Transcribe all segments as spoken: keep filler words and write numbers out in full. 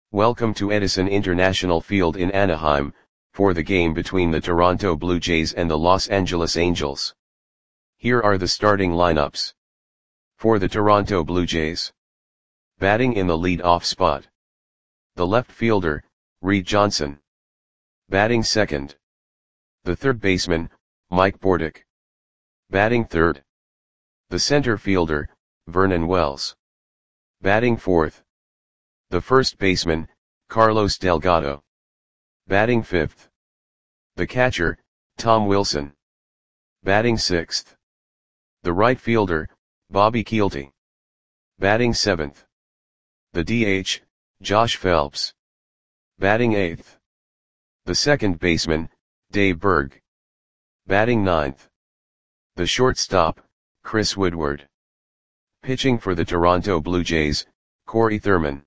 Welcome to Edison International Field in Anaheim, for the game between the Toronto Blue Jays and the Los Angeles Angels. Here are the starting lineups. For the Toronto Blue Jays. Batting in the lead-off spot. The left fielder, Reed Johnson. Batting second. The third baseman, Mike Bordick. Batting third. The center fielder, Vernon Wells. Batting fourth. The first baseman, Carlos Delgado. Batting fifth. The catcher, Tom Wilson. Batting sixth. The right fielder, Bobby Kielty. Batting seventh. The D H, Josh Phelps. Batting eighth. The second baseman, Dave Berg. Batting ninth. The shortstop, Chris Woodward. Pitching for the Toronto Blue Jays, Corey Thurman.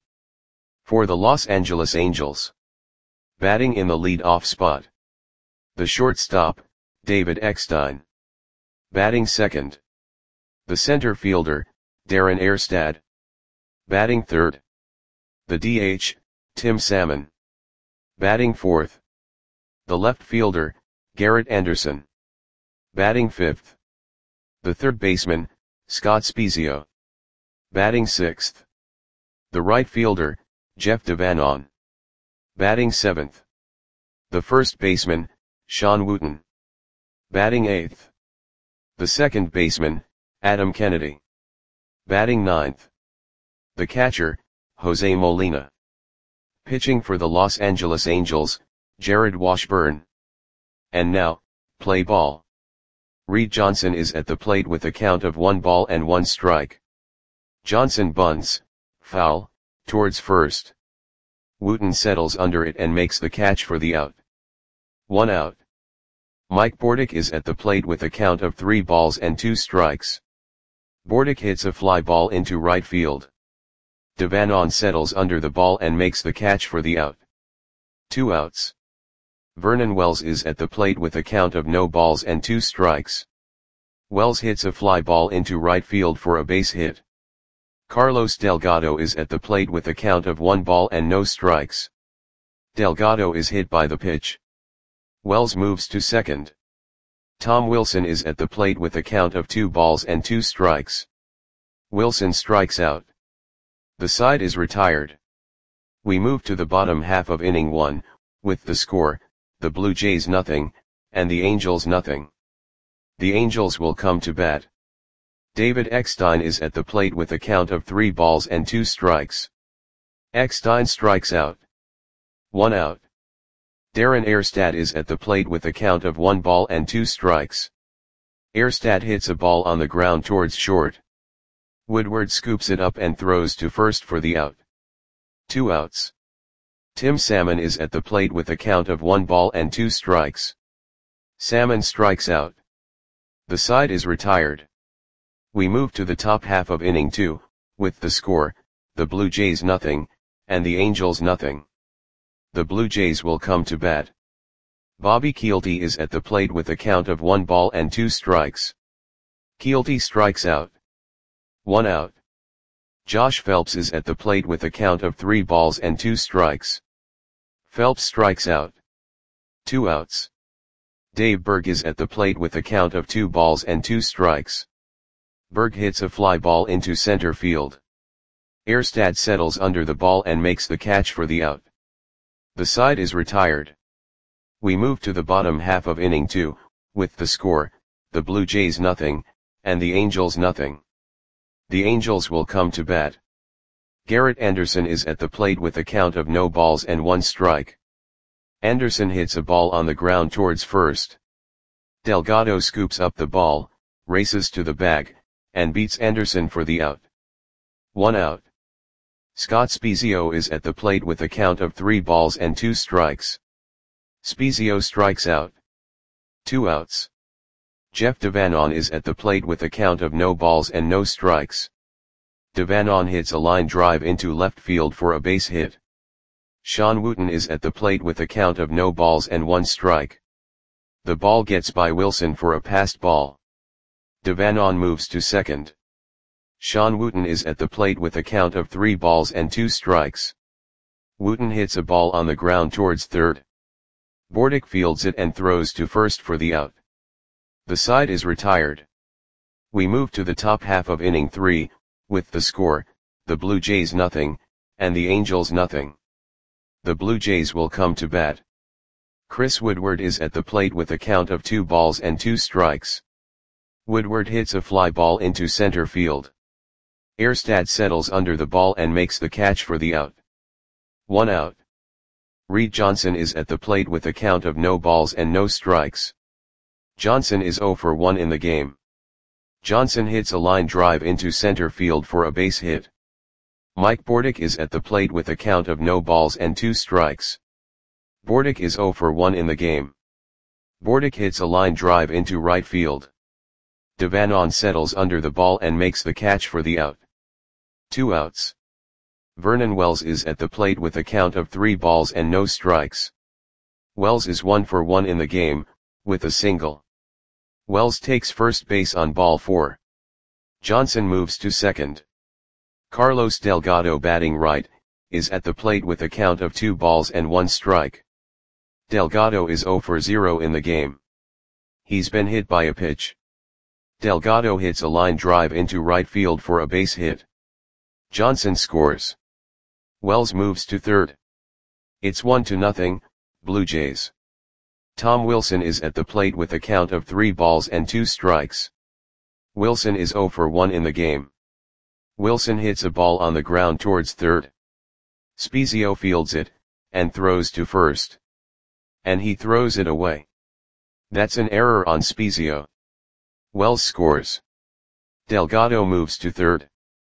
For the Los Angeles Angels. Batting in the lead-off spot. The shortstop, David Eckstein. Batting second. The center fielder, Darren Erstad. Batting third. The D H, Tim Salmon. Batting fourth. The left fielder, Garrett Anderson. Batting fifth. The third baseman, Scott Spiezio. Batting sixth. The right fielder, Jeff Devanon. Batting seventh. The first baseman, Sean Wooten. Batting eighth. The second baseman, Adam Kennedy. Batting ninth. The catcher, Jose Molina. Pitching for the Los Angeles Angels, Jared Washburn. And now, play ball. Reed Johnson is at the plate with a count of one ball and one strike. Johnson bunts, foul, towards first. Wooten settles under it and makes the catch for the out. One out. Mike Bordick is at the plate with a count of three balls and two strikes. Bordick hits a fly ball into right field. Devanon settles under the ball and makes the catch for the out. Two outs. Vernon Wells is at the plate with a count of no balls and two strikes. Wells hits a fly ball into right field for a base hit. Carlos Delgado is at the plate with a count of one ball and no strikes. Delgado is hit by the pitch. Wells moves to second. Tom Wilson is at the plate with a count of two balls and two strikes. Wilson strikes out. The side is retired. We move to the bottom half of inning one, with the score, the Blue Jays nothing, and the Angels nothing. The Angels will come to bat. David Eckstein is at the plate with a count of three balls and two strikes. Eckstein strikes out. One out. Darren Erstad is at the plate with a count of one ball and two strikes. Erstad hits a ball on the ground towards short. Woodward scoops it up and throws to first for the out. Two outs. Tim Salmon is at the plate with a count of one ball and two strikes. Salmon strikes out. The side is retired. We move to the top half of inning two, with the score, the Blue Jays nothing, and the Angels nothing. The Blue Jays will come to bat. Bobby Kielty is at the plate with a count of one ball and two strikes. Kielty strikes out. One out. Josh Phelps is at the plate with a count of three balls and two strikes. Phelps strikes out. Two outs. Dave Berg is at the plate with a count of two balls and two strikes. Berg hits a fly ball into center field. Erstad settles under the ball and makes the catch for the out. The side is retired. We move to the bottom half of inning two, with the score, the Blue Jays nothing, and the Angels nothing. The Angels will come to bat. Garrett Anderson is at the plate with a count of no balls and one strike. Anderson hits a ball on the ground towards first. Delgado scoops up the ball, races to the bag, and beats Anderson for the out. One out. Scott Spiezio is at the plate with a count of three balls and two strikes. Spiezio strikes out. Two outs. Jeff Devanon is at the plate with a count of no balls and no strikes. Devanon hits a line drive into left field for a base hit. Sean Wooten is at the plate with a count of no balls and one strike. The ball gets by Wilson for a passed ball. Devanon moves to second. Sean Wooten is at the plate with a count of three balls and two strikes. Wooten hits a ball on the ground towards third. Bordick fields it and throws to first for the out. The side is retired. We move to the top half of inning three, with the score, the Blue Jays nothing, and the Angels nothing. The Blue Jays will come to bat. Chris Woodward is at the plate with a count of two balls and two strikes. Woodward hits a fly ball into center field. Erstad settles under the ball and makes the catch for the out. One out. Reed Johnson is at the plate with a count of no balls and no strikes. Johnson is zero for one in the game. Johnson hits a line drive into center field for a base hit. Mike Bordick is at the plate with a count of no balls and two strikes. Bordick is zero for one in the game. Bordick hits a line drive into right field. Devanon settles under the ball and makes the catch for the out. Two outs. Vernon Wells is at the plate with a count of three balls and no strikes. Wells is one for one in the game, with a single. Wells takes first base on ball four. Johnson moves to second. Carlos Delgado, batting right, is at the plate with a count of two balls and one strike. Delgado is zero for zero in the game. He's been hit by a pitch. Delgado hits a line drive into right field for a base hit. Johnson scores. Wells moves to third. It's one to nothing, Blue Jays. Tom Wilson is at the plate with a count of three balls and two strikes. Wilson is zero for one in the game. Wilson hits a ball on the ground towards third. Spezio fields it, and throws to first. And he throws it away. That's an error on Spezio. Wells scores. Delgado moves to third.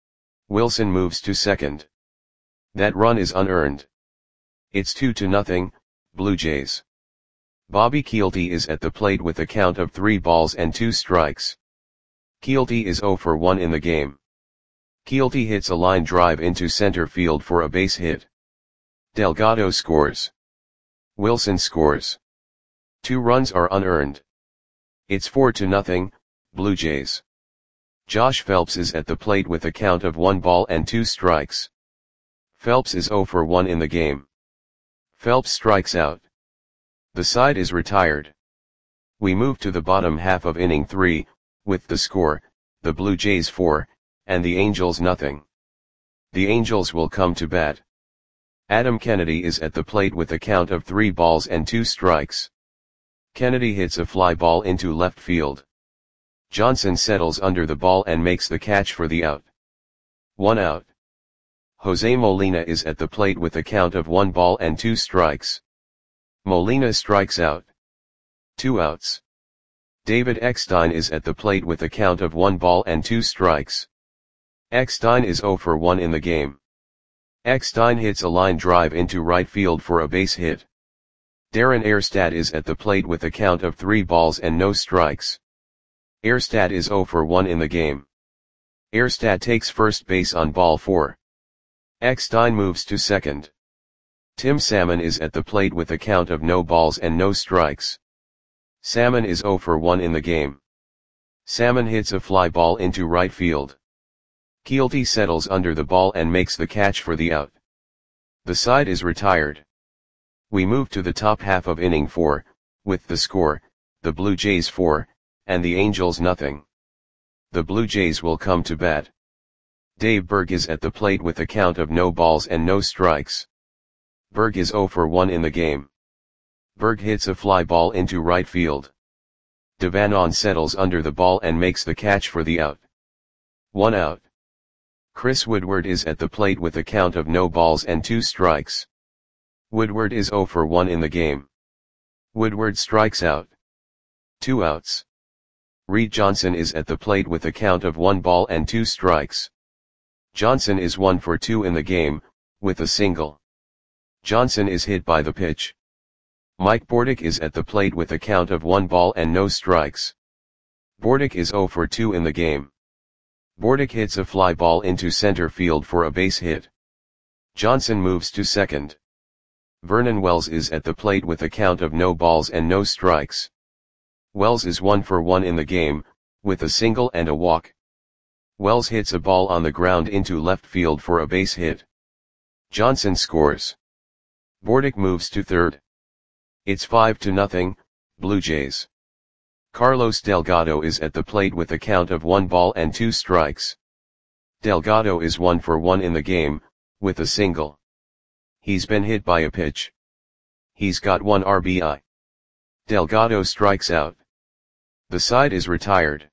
Wilson moves to second. That run is unearned. It's two to nothing, Blue Jays. Bobby Kielty is at the plate with a count of three balls and two strikes. Kielty is zero for one in the game. Kielty hits a line drive into center field for a base hit. Delgado scores. Wilson scores. Two runs are unearned. It's four to nothing, Blue Jays. Josh Phelps is at the plate with a count of one ball and two strikes. Phelps is zero for one in the game. Phelps strikes out. The side is retired. We move to the bottom half of inning three, with the score, the Blue Jays four, and the Angels nothing. The Angels will come to bat. Adam Kennedy is at the plate with a count of three balls and two strikes. Kennedy hits a fly ball into left field. Johnson settles under the ball and makes the catch for the out. One out. Jose Molina is at the plate with a count of one ball and two strikes. Molina strikes out. Two outs. David Eckstein is at the plate with a count of one ball and two strikes. Eckstein is zero for one in the game. Eckstein hits a line drive into right field for a base hit. Darren Erstad is at the plate with a count of three balls and no strikes. Erstad is zero for one in the game. Erstad takes first base on ball four. Eckstein moves to second. Tim Salmon is at the plate with a count of no balls and no strikes. Salmon is zero for one in the game. Salmon hits a fly ball into right field. Kielty settles under the ball and makes the catch for the out. The side is retired. We move to the top half of inning four, with the score, the Blue Jays four, and the Angels nothing. The Blue Jays will come to bat. Dave Berg is at the plate with a count of no balls and no strikes. Berg is zero for one in the game. Berg hits a fly ball into right field. Devanon settles under the ball and makes the catch for the out. One out. Chris Woodward is at the plate with a count of no balls and two strikes. Woodward is zero for one in the game. Woodward strikes out. Two outs. Reed Johnson is at the plate with a count of one ball and two strikes. Johnson is one for two in the game, with a single. Johnson is hit by the pitch. Mike Bordick is at the plate with a count of one ball and no strikes. Bordick is zero for two in the game. Bordick hits a fly ball into center field for a base hit. Johnson moves to second. Vernon Wells is at the plate with a count of no balls and no strikes. Wells is one for one in the game, with a single and a walk. Wells hits a ball on the ground into left field for a base hit. Johnson scores. Bordick moves to third. It's five to nothing, Blue Jays. Carlos Delgado is at the plate with a count of one ball and two strikes. Delgado is one for one in the game, with a single. He's been hit by a pitch. He's got one R B I. Delgado strikes out. The side is retired.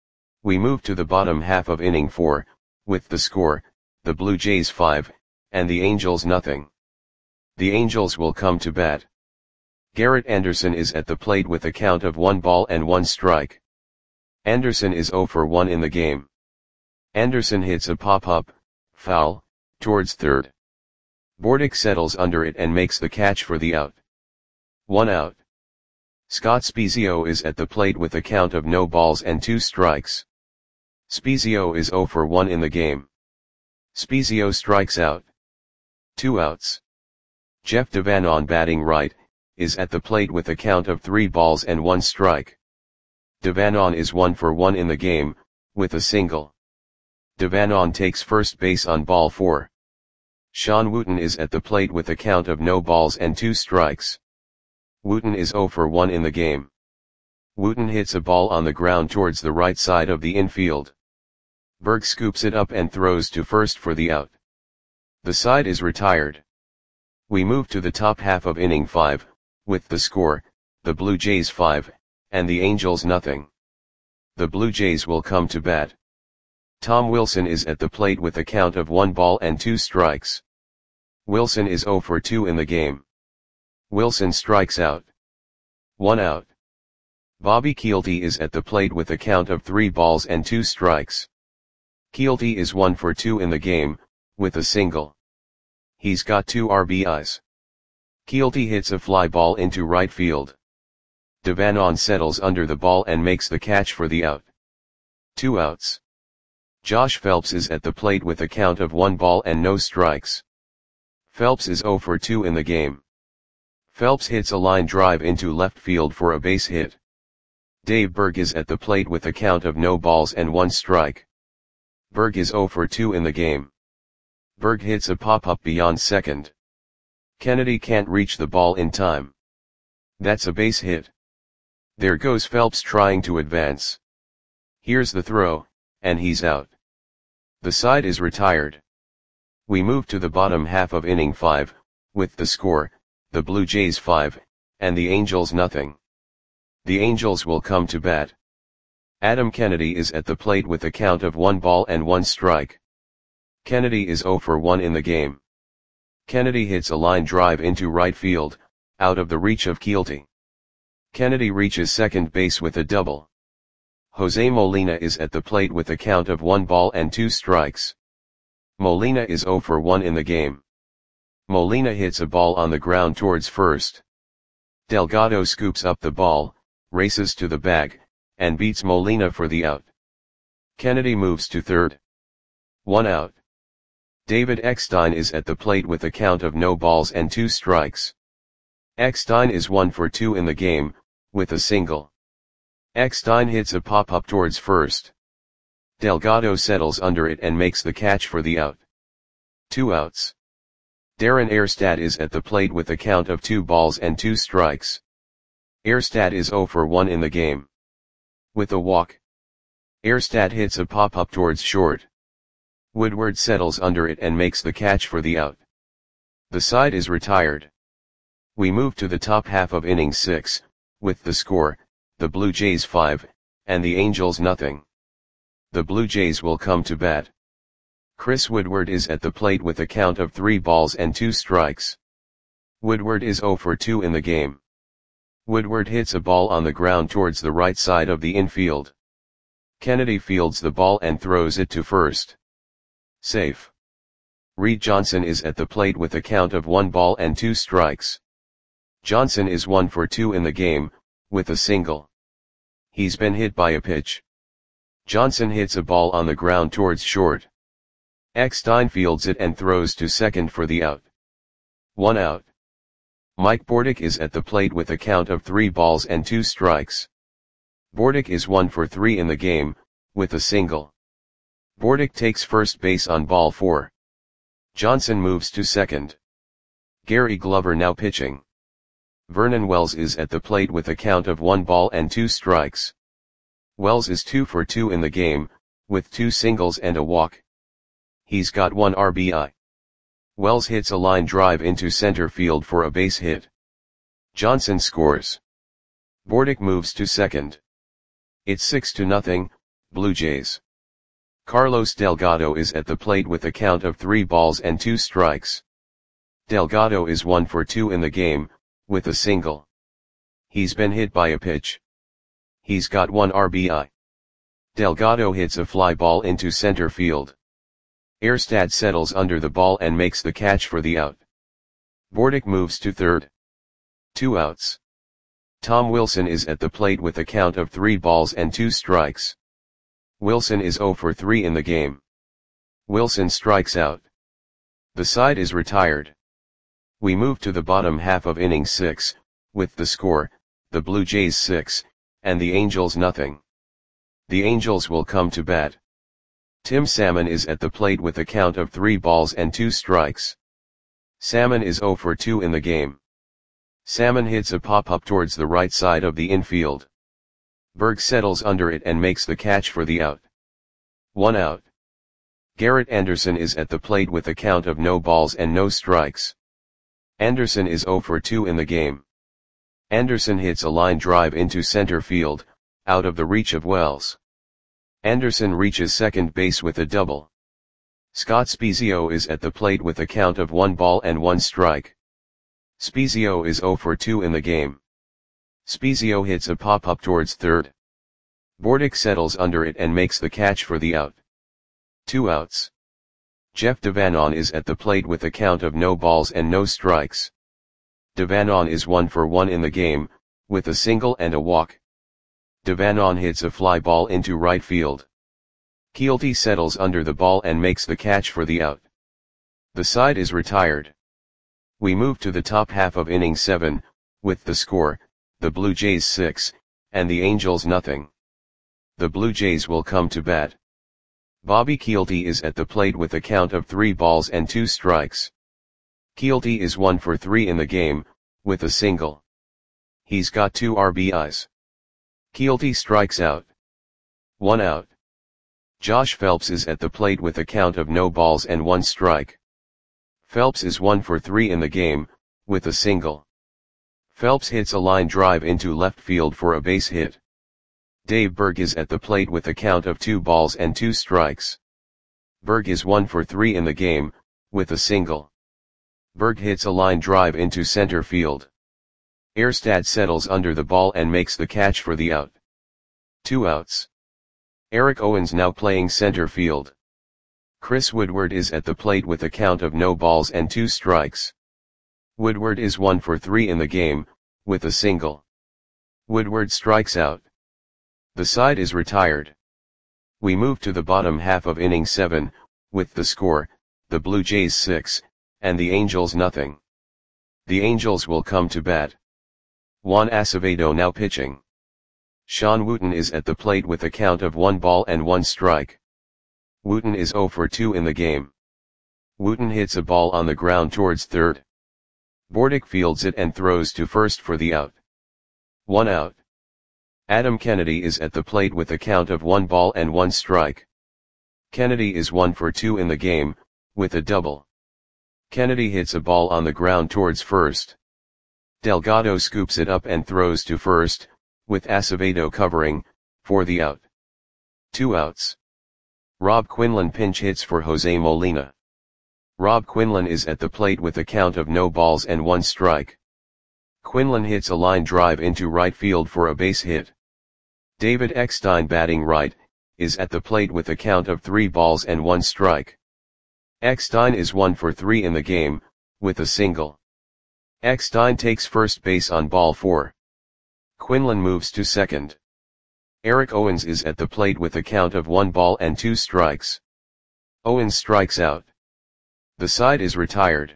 We move to the bottom half of inning four, with the score, the Blue Jays five, and the Angels nothing. The Angels will come to bat. Garrett Anderson is at the plate with a count of one ball and one strike. Anderson is zero for one in the game. Anderson hits a pop-up, foul, towards third. Bordick settles under it and makes the catch for the out. One out. Scott Spiezio is at the plate with a count of no balls and two strikes. Spiezio is zero for one in the game. Spiezio strikes out. Two outs. Jeff Devanon, batting right, is at the plate with a count of three balls and one strike. Devanon is one for one in the game, with a single. Devanon takes first base on ball four. Sean Wooten is at the plate with a count of no balls and two strikes. Wooten is zero for one in the game. Wooten hits a ball on the ground towards the right side of the infield. Berg scoops it up and throws to first for the out. The side is retired. We move to the top half of inning five, with the score, the Blue Jays five, and the Angels nothing. The Blue Jays will come to bat. Tom Wilson is at the plate with a count of one ball and two strikes. Wilson is zero for two in the game. Wilson strikes out. One out. Bobby Kielty is at the plate with a count of three balls and two strikes. Kielty is one for two in the game, with a single. He's got two R B Is. Kielty hits a fly ball into right field. Devanon settles under the ball and makes the catch for the out. Two outs. Josh Phelps is at the plate with a count of one ball and no strikes. Phelps is zero for two in the game. Phelps hits a line drive into left field for a base hit. Dave Berg is at the plate with a count of no balls and one strike. Berg is zero for two in the game. Berg hits a pop-up beyond second. Kennedy can't reach the ball in time. That's a base hit. There goes Phelps trying to advance. Here's the throw, and he's out. The side is retired. We move to the bottom half of inning five, with the score, the Blue Jays five, and the Angels nothing. The Angels will come to bat. Adam Kennedy is at the plate with a count of one ball and one strike. Kennedy is zero for one in the game. Kennedy hits a line drive into right field, out of the reach of Kielty. Kennedy reaches second base with a double. Jose Molina is at the plate with a count of one ball and two strikes. Molina is zero for one in the game. Molina hits a ball on the ground towards first. Delgado scoops up the ball, races to the bag, and beats Molina for the out. Kennedy moves to third. One out. David Eckstein is at the plate with a count of no balls and two strikes. Eckstein is one for two in the game, with a single. Eckstein hits a pop-up towards first. Delgado settles under it and makes the catch for the out. Two outs. Darren Erstad is at the plate with a count of two balls and two strikes. Erstad is zero for one in the game. With a walk. Erstad hits a pop-up towards short. Woodward settles under it and makes the catch for the out. The side is retired. We move to the top half of inning six, with the score, the Blue Jays five, and the Angels nothing. The Blue Jays will come to bat. Chris Woodward is at the plate with a count of three balls and two strikes. Woodward is zero for two in the game. Woodward hits a ball on the ground towards the right side of the infield. Kennedy fields the ball and throws it to first. Safe. Reed Johnson is at the plate with a count of one ball and two strikes. Johnson is one for two in the game, with a single. He's been hit by a pitch. Johnson hits a ball on the ground towards short. Eckstein fields it and throws to second for the out. One out. Mike Bordick is at the plate with a count of three balls and two strikes. Bordick is one for three in the game, with a single. Bordick takes first base on ball four. Johnson moves to second. Gary Glover now pitching. Vernon Wells is at the plate with a count of one ball and two strikes. Wells is two for two in the game, with two singles and a walk. He's got one R B I. Wells hits a line drive into center field for a base hit. Johnson scores. Bordick moves to second. It's six to nothing, Blue Jays. Carlos Delgado is at the plate with a count of three balls and two strikes. Delgado is one for two in the game, with a single. He's been hit by a pitch. He's got one R B I. Delgado hits a fly ball into center field. Erstad settles under the ball and makes the catch for the out. Bordick moves to third. Two outs. Tom Wilson is at the plate with a count of three balls and two strikes. Wilson is zero for three in the game. Wilson strikes out. The side is retired. We move to the bottom half of inning six, with the score, the Blue Jays six, and the Angels nothing. The Angels will come to bat. Tim Salmon is at the plate with a count of three balls and two strikes. Salmon is zero for two in the game. Salmon hits a pop-up towards the right side of the infield. Berg settles under it and makes the catch for the out. One out. Garrett Anderson is at the plate with a count of no balls and no strikes. Anderson is zero for two in the game. Anderson hits a line drive into center field, out of the reach of Wells. Anderson reaches second base with a double. Scott Spiezio is at the plate with a count of one ball and one strike. Spiezio is zero for two in the game. Spiezio hits a pop-up towards third. Bordick settles under it and makes the catch for the out. Two outs. Jeff Devanon is at the plate with a count of no balls and no strikes. Devanon is one for one in the game, with a single and a walk. Devanon hits a fly ball into right field. Keelty settles under the ball and makes the catch for the out. The side is retired. We move to the top half of inning seven, with the score, the Blue Jays six, and the Angels nothing. The Blue Jays will come to bat. Bobby Keelty is at the plate with a count of three balls and two strikes. Keelty is one for three in the game, with a single. He's got two R B Is. Keelty strikes out. One out. Josh Phelps is at the plate with a count of no balls and one strike. Phelps is one for three in the game, with a single. Phelps hits a line drive into left field for a base hit. Dave Berg is at the plate with a count of two balls and two strikes. Berg is one for three in the game, with a single. Berg hits a line drive into center field. Erstad settles under the ball and makes the catch for the out. Two outs. Eric Owens now playing center field. Chris Woodward is at the plate with a count of no balls and two strikes. Woodward is one for three in the game, with a single. Woodward strikes out. The side is retired. We move to the bottom half of inning seven, with the score, the Blue Jays six, and the Angels nothing. The Angels will come to bat. Juan Acevedo now pitching. Sean Wooten is at the plate with a count of one ball and one strike. Wooten is zero for two in the game. Wooten hits a ball on the ground towards third. Bordick fields it and throws to first for the out. One out. Adam Kennedy is at the plate with a count of one ball and one strike. Kennedy is one for two in the game, with a double. Kennedy hits a ball on the ground towards first. Delgado scoops it up and throws to first, with Acevedo covering, for the out. Two outs. Rob Quinlan pinch hits for Jose Molina. Rob Quinlan is at the plate with a count of no balls and one strike. Quinlan hits a line drive into right field for a base hit. David Eckstein batting right, is at the plate with a count of three balls and one strike. Eckstein is one for three in the game, with a single. Eckstein takes first base on ball four. Quinlan moves to second. Eric Owens is at the plate with a count of one ball and two strikes. Owens strikes out. The side is retired.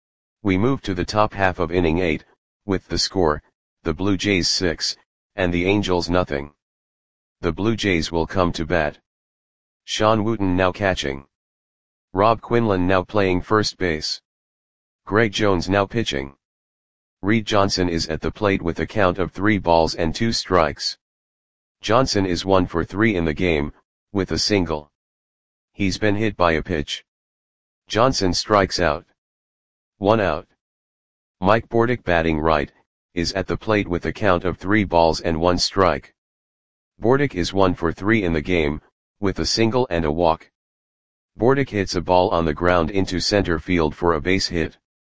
We move to the top half of inning eight, with the score, the Blue Jays six, and the Angels nothing. The Blue Jays will come to bat. Sean Wooten now catching. Rob Quinlan now playing first base. Greg Jones now pitching. Reed Johnson is at the plate with a count of three balls and two strikes. Johnson is one for three in the game, with a single. He's been hit by a pitch. Johnson strikes out. One out. Mike Bordick batting right, is at the plate with a count of three balls and one strike. Bordick is one for three in the game, with a single and a walk. Bordick hits a ball on the ground into center field for a base hit.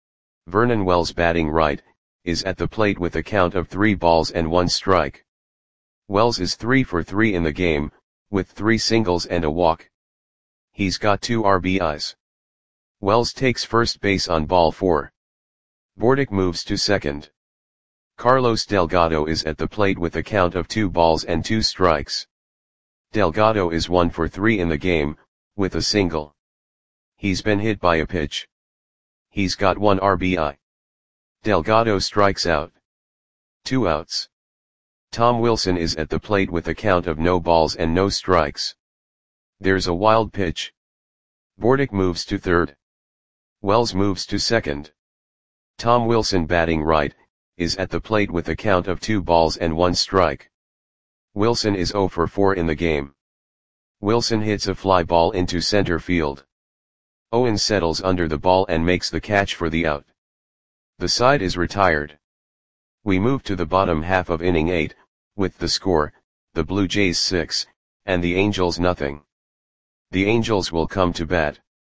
Vernon Wells batting right, is at the plate with a count of three balls and one strike. Wells is three for three in the game, with three singles and a walk. He's got two R B Is. Wells takes first base on ball four. Bordick moves to second. Carlos Delgado is at the plate with a count of two balls and two strikes. Delgado is one for three in the game, with a single. He's been hit by a pitch. He's got one R B I. Delgado strikes out. Two outs. Tom Wilson is at the plate with a count of no balls and no strikes. There's a wild pitch. Bordick moves to third. Wells moves to second. Tom Wilson batting right, is at the plate with a count of two balls and one strike. Wilson is zero for four in the game. Wilson hits a fly ball into center field. Owen settles under the ball and makes the catch for the out. The side is retired. We move to the bottom half of inning eight, with the score, the Blue Jays six, and the Angels nothing. The Angels will come to bat.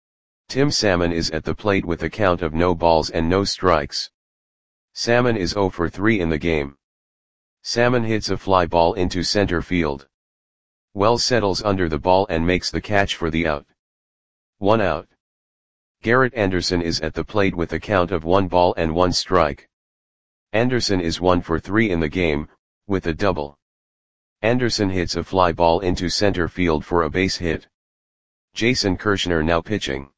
Tim Salmon is at the plate with a count of no balls and no strikes. Salmon is zero for three in the game. Salmon hits a fly ball into center field. Wells settles under the ball and makes the catch for the out. One out. Garrett Anderson is at the plate with a count of one ball and one strike. Anderson is one for three in the game, with a double. Anderson hits a fly ball into center field for a base hit. Jason Kirshner now pitching.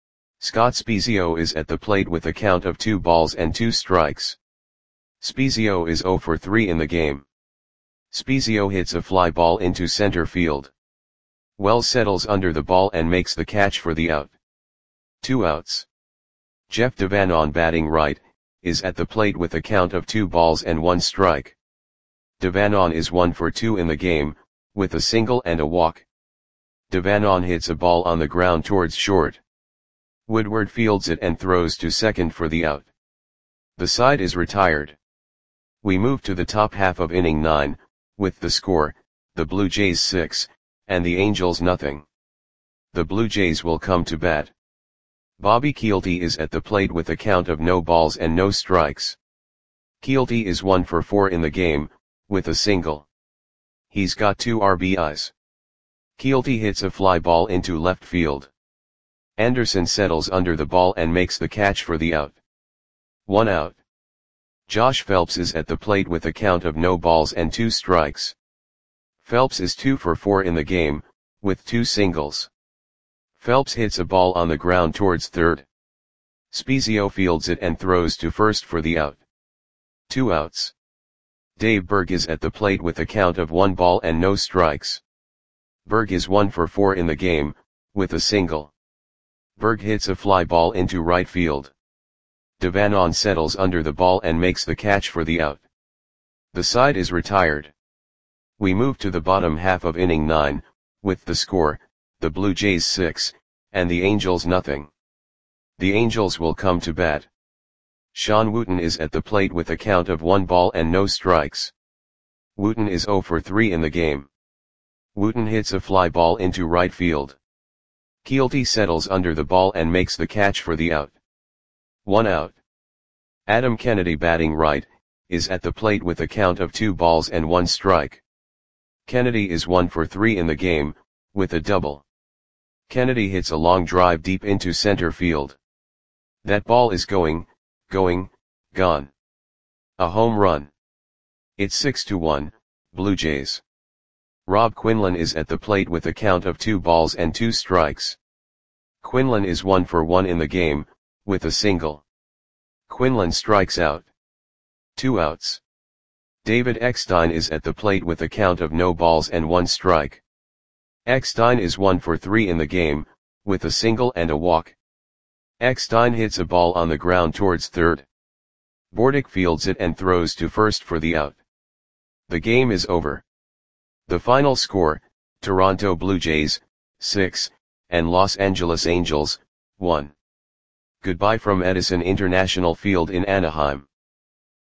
Scott Spiezio is at the plate with a count of two balls and two strikes. Spiezio is zero for three in the game. Spiezio hits a fly ball into center field. Wells settles under the ball and makes the catch for the out. Two outs. Jeff Devanon batting right, is at the plate with a count of two balls and one strike. Devanon is one for two in the game, with a single and a walk. Devanon hits a ball on the ground towards short. Woodward fields it and throws to second for the out. The side is retired. We move to the top half of inning nine, with the score, the Blue Jays six, and the Angels nothing. The Blue Jays will come to bat. Bobby Kielty is at the plate with a count of no balls and no strikes. Kielty is one for four in the game, with a single. He's got two R B Is. Kielty hits a fly ball into left field. Anderson settles under the ball and makes the catch for the out. One out. Josh Phelps is at the plate with a count of no balls and two strikes. Phelps is two for four in the game, with two singles. Phelps hits a ball on the ground towards third. Spiezio fields it and throws to first for the out. Two outs. Dave Berg is at the plate with a count of one ball and no strikes. Berg is one for four in the game, with a single. Berg hits a fly ball into right field. Devanon settles under the ball and makes the catch for the out. The side is retired. We move to the bottom half of inning nine, with the score, the Blue Jays six, and the Angels nothing. The Angels will come to bat. Sean Wooten is at the plate with a count of one ball and no strikes. Wooten is zero for three in the game. Wooten hits a fly ball into right field. Kielty settles under the ball and makes the catch for the out. One out. Adam Kennedy batting right, is at the plate with a count of two balls and one strike. Kennedy is one for three in the game, with a double. Kennedy hits a long drive deep into center field. That ball is going, going, gone. A home run. It's six to one, Blue Jays. Rob Quinlan is at the plate with a count of two balls and two strikes. Quinlan is one for one in the game, with a single. Quinlan strikes out. Two outs. David Eckstein is at the plate with a count of no balls and one strike. Eckstein is one for three in the game, with a single and a walk. Eckstein hits a ball on the ground towards third. Bordick fields it and throws to first for the out. The game is over. The final score, Toronto Blue Jays, six, and Los Angeles Angels, one. Goodbye from Edison International Field in Anaheim.